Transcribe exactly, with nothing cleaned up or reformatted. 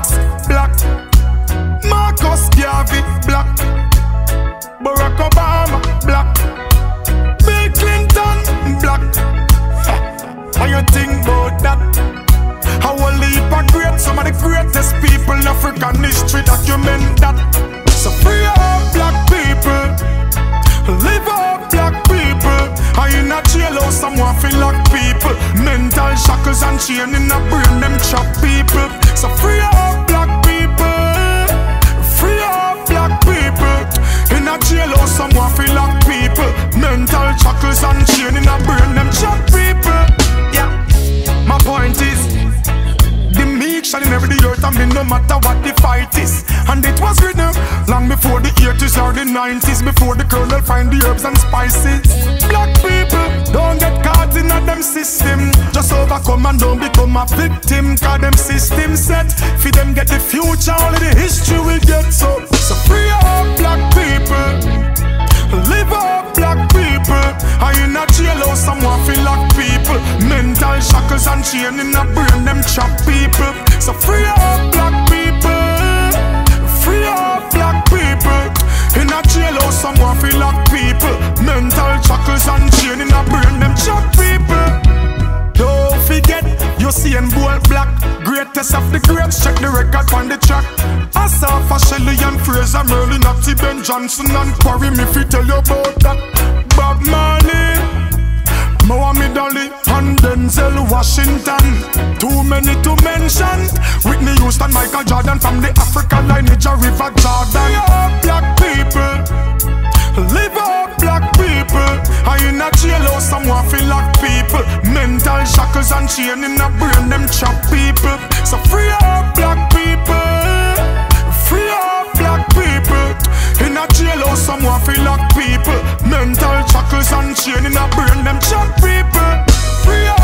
Fox, black. Marcus Garvey, black. Barack Obama, black. Bill Clinton, black. How you think about that? How a leap of great, some of the greatest people in African history document that. So free up black people, live up black people. I in a jailhouse, someone feel like people. Mental shackles and chain in a brain, them trap people. So free up black people, free up black people. In a jailhouse, someone feel like people. Mental shackles and chain in a brain, them trap people. Yeah, my point is, the meek shall never the earth and me no matter what the fight is. And it was written long before the eighties or the nineties, before the colonel find the herbs and spices. Black people, don't get caught in a them system. Just overcome and don't become a victim. Cause them system set, for them get the future, all of the history will get so. So free up black people, live up black people. I in a jailhouse, someone feel like people. Mental shackles and chain in a brain, them trap people. So free up black people, free up black people. In a jailhouse, someone feel like people. Mental shackles and chain in a brain, them trap people. Don't forget, you see and bold black. Greatest of the greats, check the record on the track. Asaph, Shelley and Fraser, Merlin, Natty, Ben Johnson and Quarry. Me fi tell you about that. Bob Marley, Muhammad Ali and Denzel Washington. Too many to mention. Whitney Houston, Michael Jordan, from the African lineage of River Jordan. Live up black people, live up black people. I in a jailhouse, someone feel like people. Mental shackles and chain in a brain, them trap people. So free up black people, free up black people. In a jailhouse, someone feel like people. Mental shackles and chain in a brain, them trap people. Free up.